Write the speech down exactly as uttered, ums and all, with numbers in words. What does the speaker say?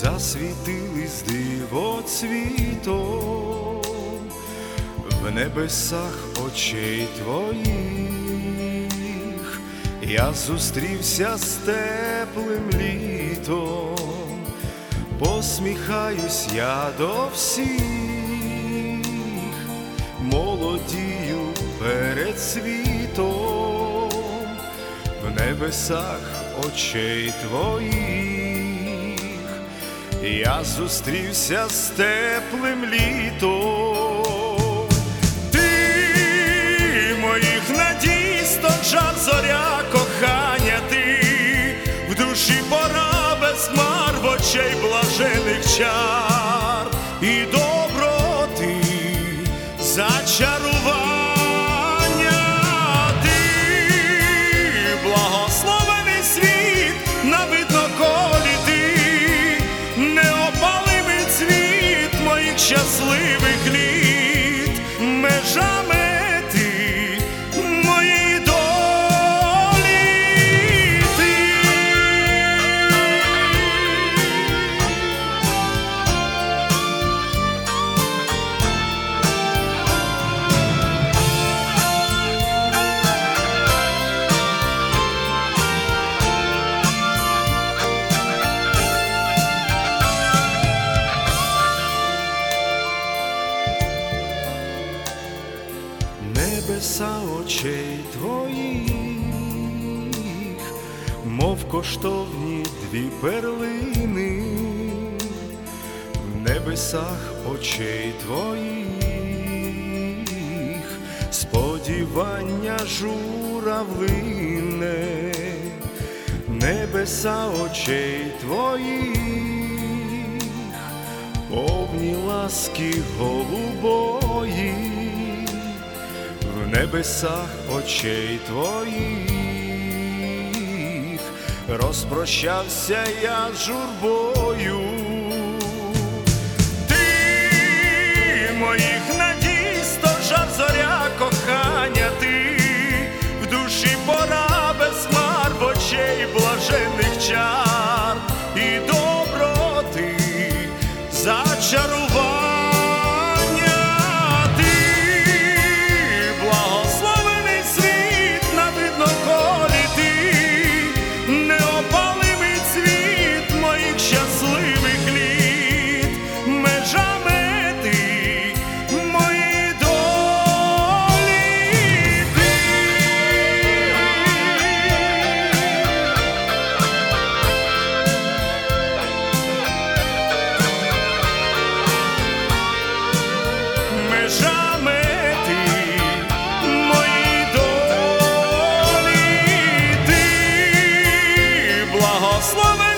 засвітились дивоцвітом в небесах очей твоїх. Я зустрівся з теплим літом, посміхаюсь я до всіх, молодію перед світом в небесах очей твоїх. Я зустрівся з теплим літом. Ти моїх надій стожар, зоря кохання, ти в душі пора без хмар, в очей блажених чар і доброти зачарування. Ти благословений світ на видноколі, ти неопалимий цвіт моїх щасливих літ, межа мети моєї долі. Ти небеса очей твоїх, мов коштовні дві перлини, в небесах очей твоїх сподівання журавлине, небеса очей твоїх повні ласки голубої. В небесах очей твоїх розпрощався я з журбою. Ти моїх надій стожар, зоря кохання, ти в душі пора без хмар, в очей блажених чар і доброти зачарування. Благослови